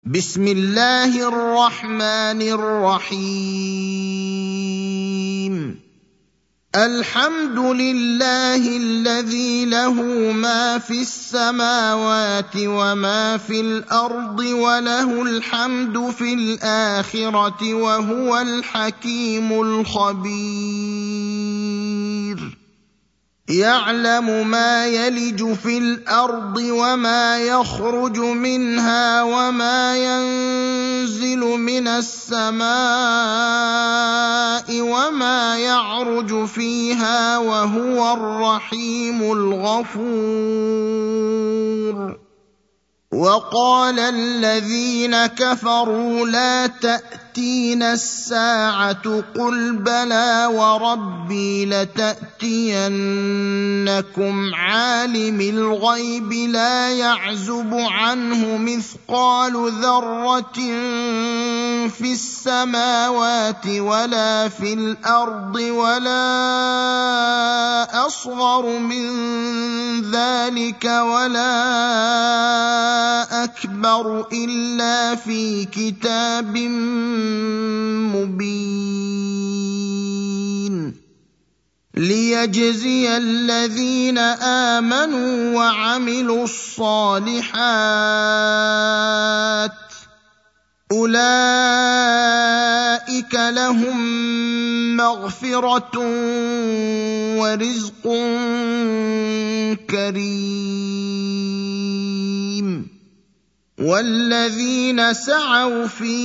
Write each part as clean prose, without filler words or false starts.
بسم الله الرحمن الرحيم. الحمد لله الذي له ما في السماوات وما في الارض وله الحمد في الاخره وهو الحكيم الخبير. يعلم ما يلج في الارض وما يخرج منها وما ينزل من السماء وما يعرج فيها وهو الرحيم الغفور. وقال الذين كفروا لا تأتينا الساعة قل بلى وربي لتأتينكم عالم الغيب لا يعزب عنه مثقال ذرة في السماوات ولا في الأرض ولا أصغر من ذلك ولا أكبر إلا في كتاب مبين. ليجزي الذين آمنوا وعملوا الصالحات أولئك لهم مغفرة ورزق كريم. والذين سعوا في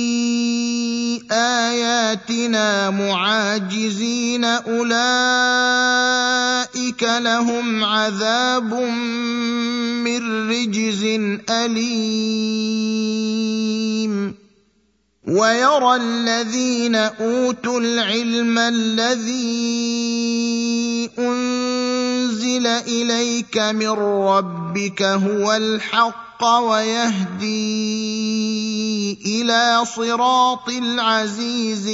آياتنا معاجزين أولئك لهم عذاب من رجز أليم. ويرى الذين أوتوا العلم الذي أنزل إليك من ربك هو الحق ويهدي إلى صراط العزيز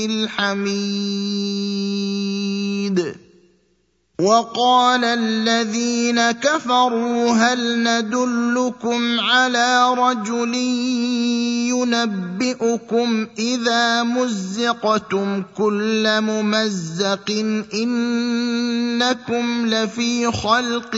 الحميد. وقال الذين كفروا هل ندلكم على رجل ينبئكم إذا مزقتم كل ممزق إنكم لفي خلق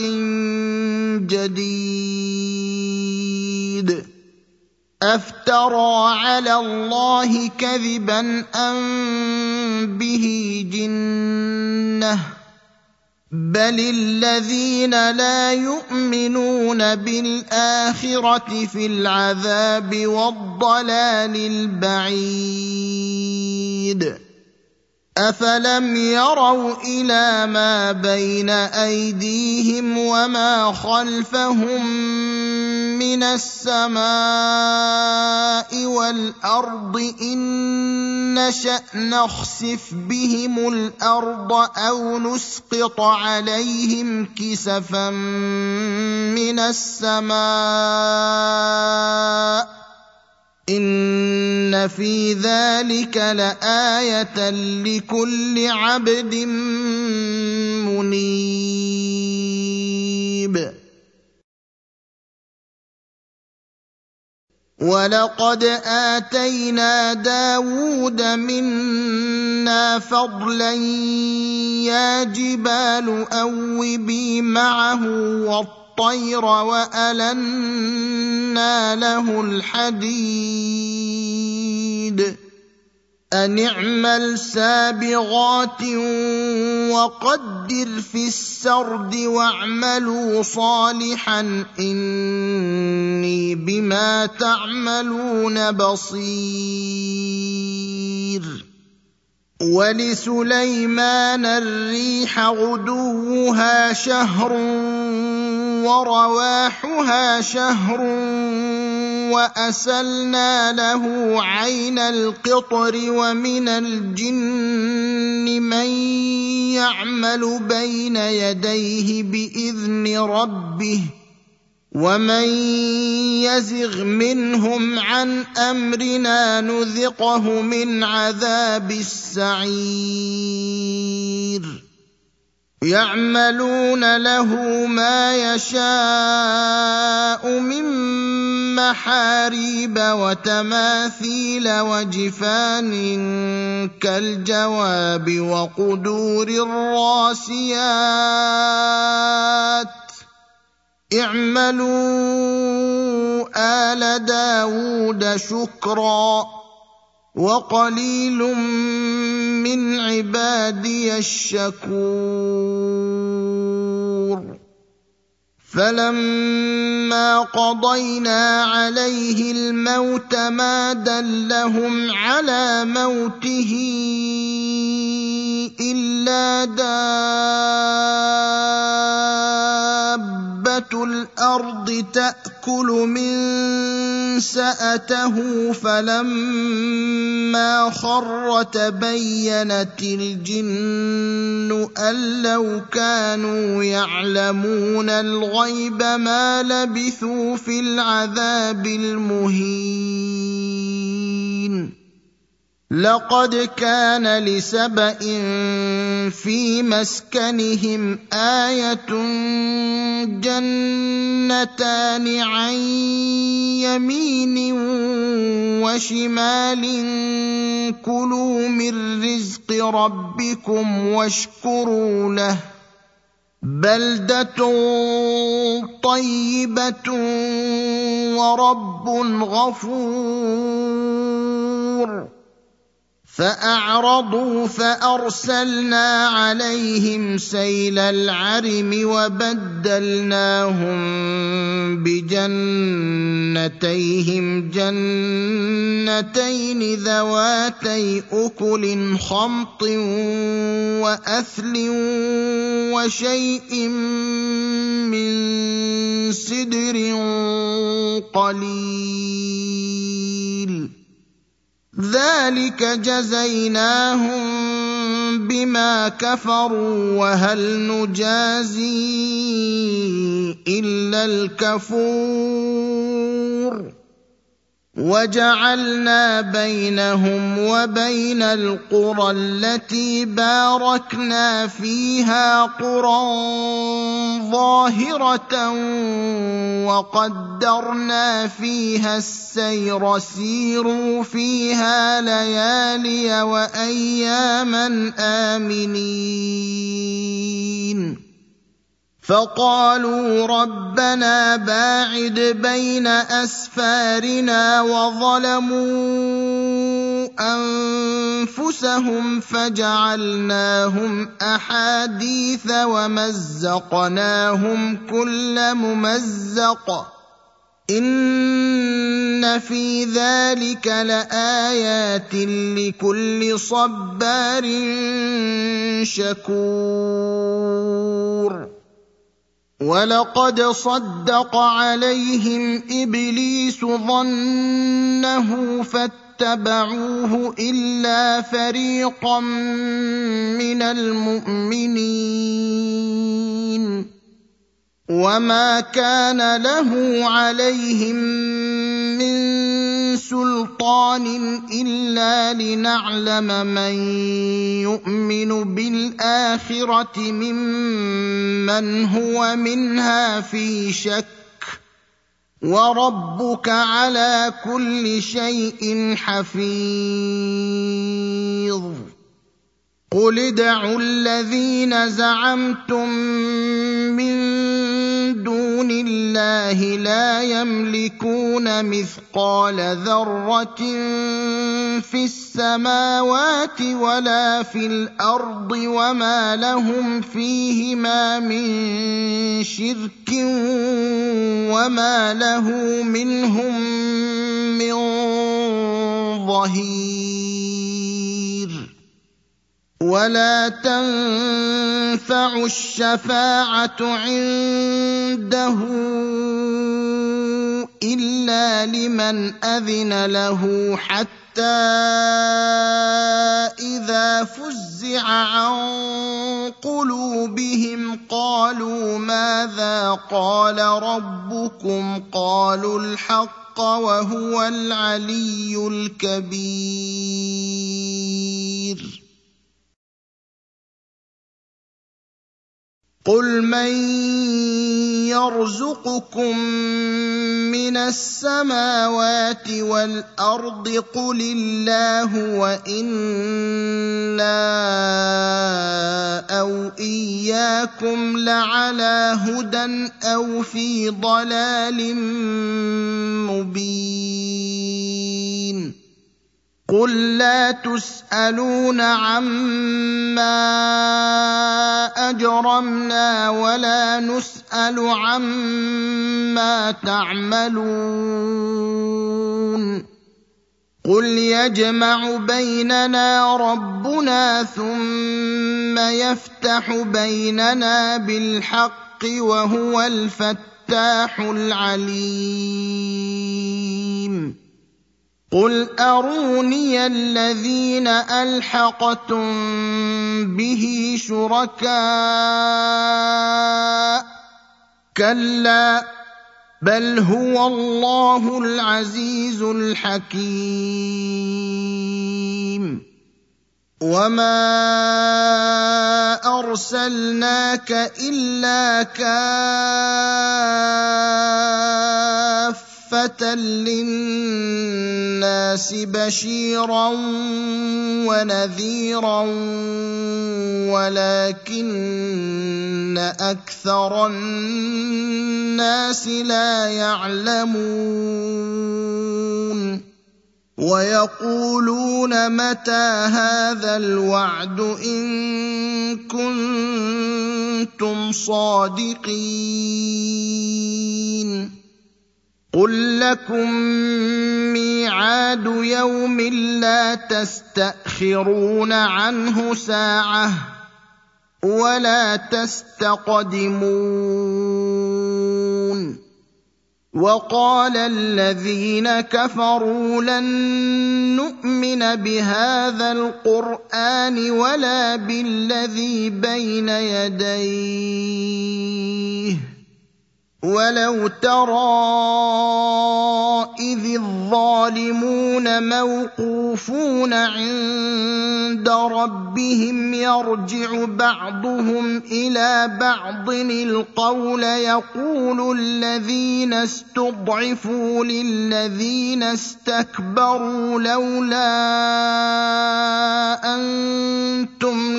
جديد. أفترى على الله كذبا أم به جنة بل الذين لا يؤمنون بالآخرة في العذاب والضلال البعيد. أفلم يروا إلى ما بين أيديهم وما خلفهم من السماء والأرض إن نشأ نخسف بهم الأرض أو نسقط عليهم كسفا من السماء إن في ذلك لآية لكل عبد منيب. ولقد آتينا داود منا فضلا يا جبال أوبي معه والطير وألنا له الحديد أن اعمل سابغات وقدر في السرد واعملوا صالحا إني بما تعملون بصير. ولسليمان الريح غدوها شهر ورواحها شهر وأسلنا له عين القطر ومن الجن من يعمل بين يديه بإذن ربه ومن يزغ منهم عن أمرنا نذقه من عذاب السعير. يعملون له ما يشاء من محاريب وتماثيل وجفان كالجواب وقدور الراسيات اعملوا آل داود شكرا وقليل من عبادي الشكور فلما قضينا عليه الموت ما دلهم على موته إلا دابة الأرض تأكل من سأته فلما خر تبينت الجن أن لو كانوا يعلمون الغيب ما لبثوا في العذاب المهين لقد كان لسبإ في مسكنهم آية جنتان عن يمين وشمال كلوا من رزق ربكم واشكروا له بلدة طيبة ورب غفور فأعرضوا فأرسلنا عليهم سيل العرم وبدلناهم بجنتيهم جنتين ذواتي أكل خمط وأثل وشيء من سدر قليل ذلك جزيناهم بما كفروا وهل نجازي إلا الكفور وجعلنا بينهم وبين القرى التي باركنا فيها قرى ظاهرة وقدرنا فيها السير سيروا فيها ليالي وأياما آمنين فقالوا ربنا باعد بين أسفارنا وظلموا أنفسهم فجعلناهم أحاديث ومزقناهم كل ممزق إن في ذلك لآيات لكل صبار شكور ولقد صدق عليهم إبليس ظنه فاتبعوه إلا فريقا من المؤمنين وما كان له عليهم من سلطان إلا لنعلم من يؤمن بالآخرة ممن هو منها في شك وربك على كل شيء حفيظ قل ادعوا الذين زعمتم من دون الله لا يملكون مثقال ذرة في السماوات ولا في الأرض وما لهم فيهما من شرك وما له منهم من ظهير ولا تنفع الشفاعة عنده إلا لمن أذن له حتى إذا فزع عن قلوبهم قالوا ماذا قال ربكم قالوا الحق وهو العلي الكبير قل من يرزقكم من السماوات والارض قل الله وانا او اياكم لعلى هدى او في ضلال مبين قل لا تسالون عما اجرمنا ولا نسال عما تعملون قل يجمع بيننا ربنا ثم يفتح بيننا بالحق وهو الفتاح العليم قل اروني الذين الحقتم به شركاء كلا بل هو الله العزيز الحكيم وما ارسلناك الا كافة للناس بشيرا ونذيرا ولكن اكثر الناس لا يعلمون ويقولون متى هذا الوعد ان كنتم صادقين قل لكم ميعاد يوم لا تستأخرون عنه ساعة ولا تستقدمون وقال الذين كفروا لن نؤمن بهذا القرآن ولا بالذي بين يديه ولو ترى إذ الظالمون موقوفون عند ربهم يرجع بعضهم إلى بعض القول يقول الذين استضعفوا للذين استكبروا لولا أنتم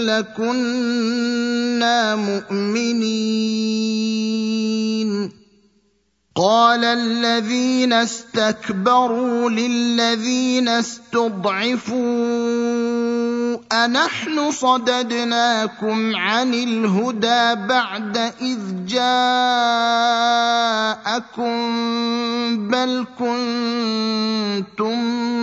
لكنا مؤمنين قال الذين استكبروا للذين استضعفوا أنحن صددناكم عن الهدى بعد إذ جاءكم بل كنتم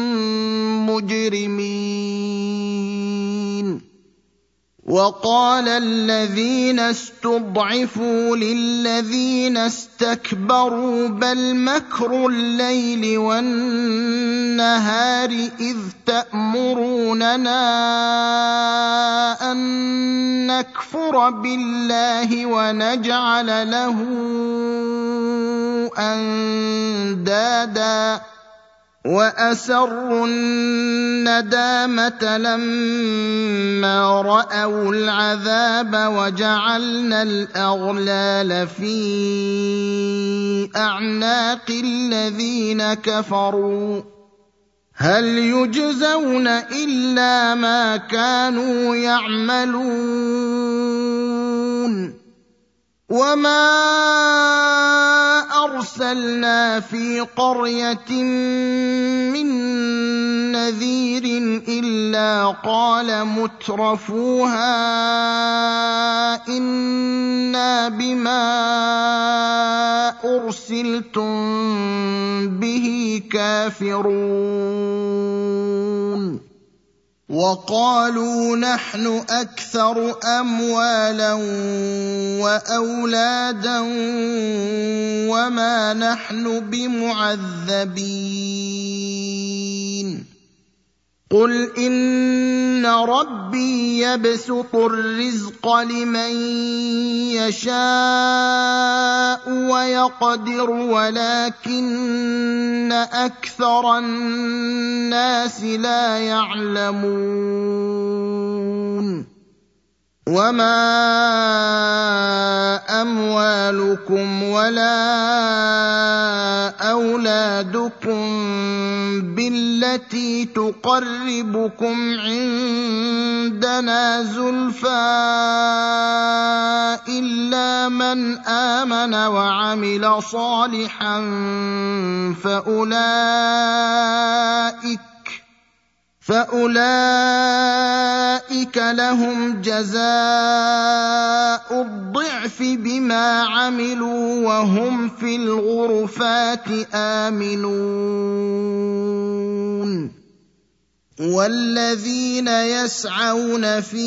مجرمين وقال الذين استضعفوا للذين استكبروا بل مكر الليل والنهار إذ تأمروننا أن نكفر بالله ونجعل له أندادا وأسروا الندامة لما رأوا العذاب وجعلنا الأغلال في أعناق الذين كفروا هل يجزون إلا ما كانوا يعملون وما أرسلنا في قرية من نذير إلا قال مترفوها إنا بما أرسلتم به كافرون وقالوا نحن أكثر أموالا وأولادا وما نحن بمعذبين قل إن ربي يبسط الرزق لمن يشاء ويقدر ولكن أكثر الناس لا يعلمون وما أموالكم ولا أولادكم بالتي تقربكم عندنا زلفى إلا من آمن وعمل صالحا فأولئك لهم جزاء الضعف بما عملوا وهم في الغرفات آمنون والذين يسعون في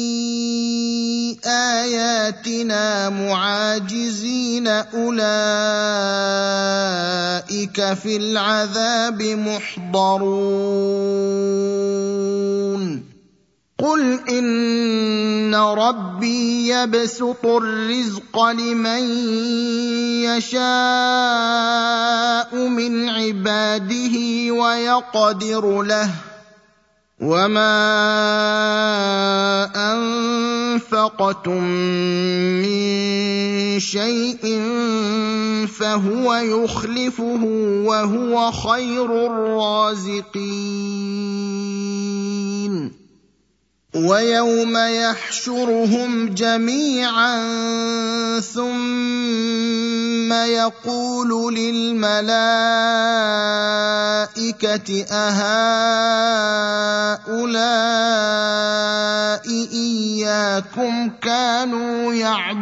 آياتنا معاجزين أولئك في العذاب محضرون قل إن ربي يبسط الرزق لمن يشاء من عباده ويقدر له وما أنفقتم من شيء فهو يخلفه وهو خير الرازقين ويوم يحشرهم جميعا ثم يقول للملائكة أهؤلاء إياكم كانوا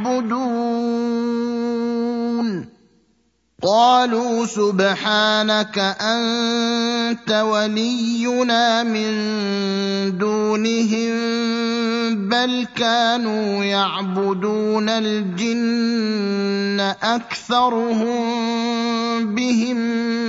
يعبدون قالوا سبحانك أنت ولينا من دونهم بل كانوا يعبدون الجن أكثرهم بهم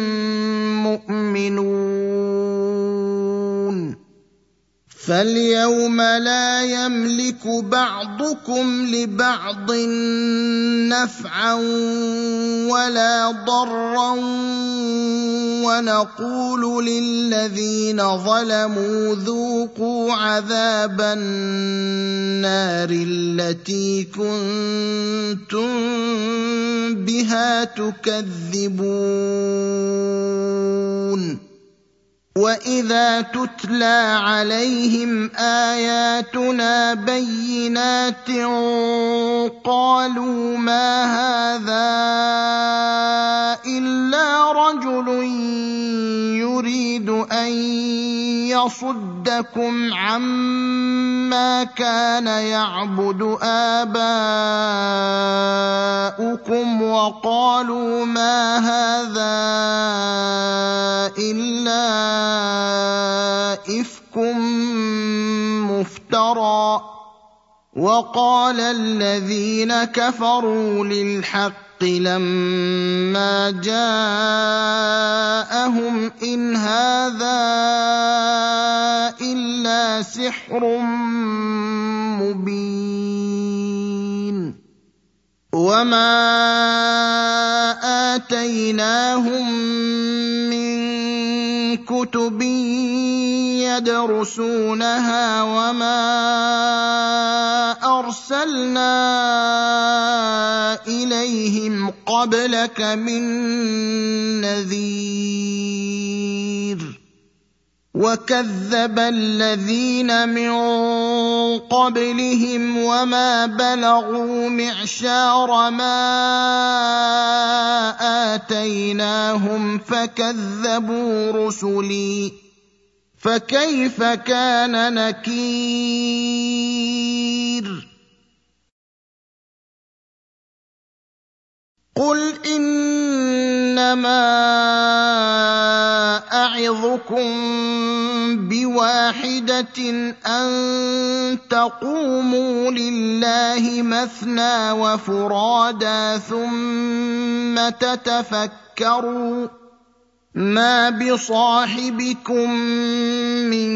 مؤمنون فاليوم لا يملك بعضكم لبعض نفعا ولا ضرا ونقول للذين ظلموا ذوقوا عذاب النار التي كنتم بها تكذبون وإذا تتلى عليهم آياتنا بينات قالوا ما هذا إلا رجل يريد أن يصدكم عما كان يعبد آباؤكم وقالوا ما هذا إلا إفك مفترى وقال الذين كفروا للحق لما جاءهم إن هذا إلا سحر مبين وما آتيناهم من كتب يدرسونها وما أرسلنا إليهم قبلك من نذير وكذب الذين من قبلهم وما بلغوا معشار ما آتيناهم فكذبوا رسلي فكيف كان نكير قل إنما أعظكم بواحدة أن تقوموا لله مثنى وفرادا ثم تتفكروا ما بصاحبكم من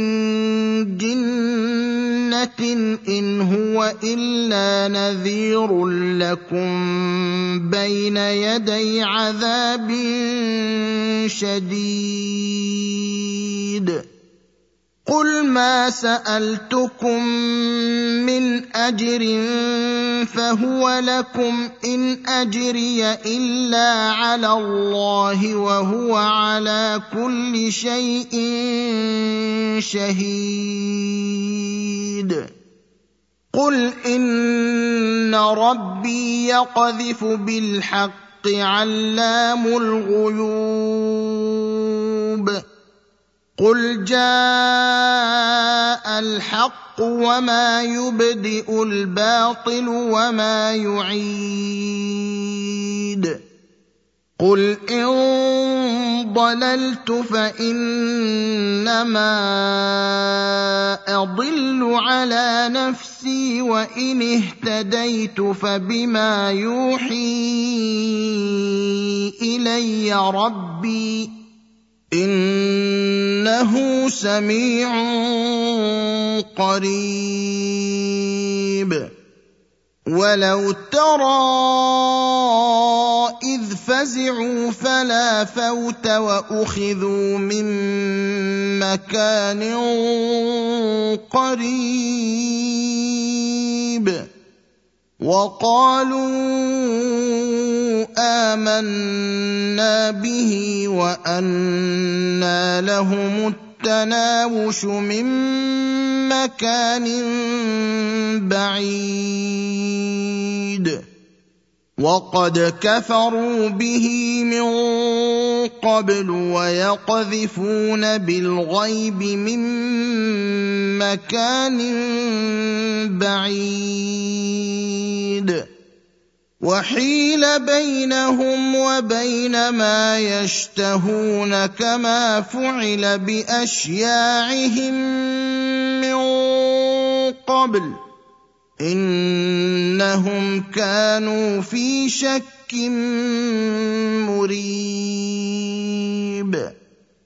جنة إن هو إلا نذير لكم بين يدي عذاب شديد قل ما سألتكم من أجر فهو لكم إن أجري إلا على الله وهو على كل شيء شهيد قل إن ربي يقذف بالحق علام الغيوب قل جاء الحق وما يبدئ الباطل وما يعيد قل إن ضللت فإنما أضل على نفسي وإن اهتديت فبما يوحي إلي ربي إنه سميع قريب ولو ترى إذ فزعوا فلا فوت وأخذوا من مكان قريب وقالوا آمنا به وأنى لهم التناوش من مكان بعيد وقد كفروا به من قبل ويقذفون بالغيب من مكان بعيد وحيل بينهم وبين ما يشتهون كما فعل بأشياعهم من قبل إنهم كانوا في شك مريب